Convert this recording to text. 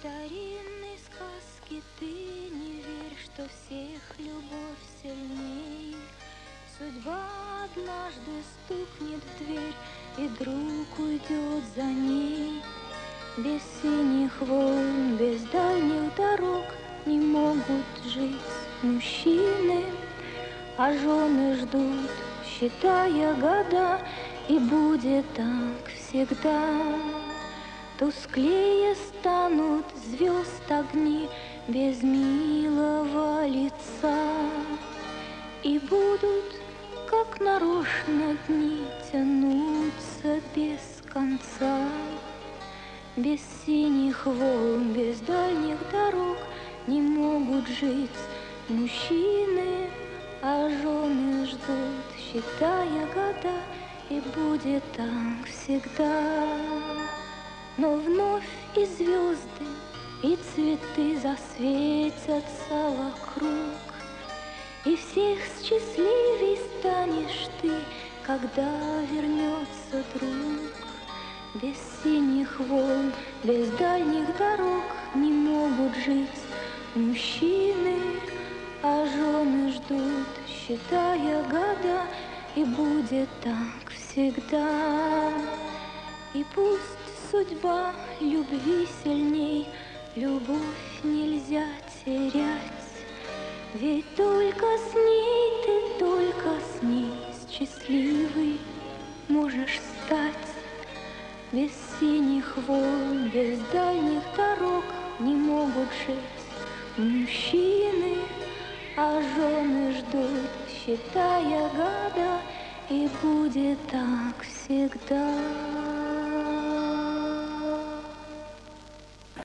Старинной сказки ты не верь, что всех любовь сильней. Судьба однажды стукнет в дверь, и друг уйдет за ней. Без синих волн, без дальних дорог не могут жить мужчины, а жены ждут, считая года, и будет так всегда. Тусклее станут звезд огни без милого лица, и будут, как нарочно, дни тянуться без конца. Без синих волн, без дальних дорог не могут жить мужчины, а жены ждут, считая года, и будет так всегда. Но вновь и звезды, и цветы засветятся вокруг, и всех счастливей станешь ты, когда вернется друг. Без синих волн, без дальних дорог не могут жить мужчины, а жены ждут, считая года, и будет так всегда. И пусть судьба любви сильней, любовь нельзя терять, ведь только с ней ты, только с ней счастливый можешь стать. Без синих волн, без дальних дорог не могут жить мужчины, а жены ждут, считая года, и будет так всегда.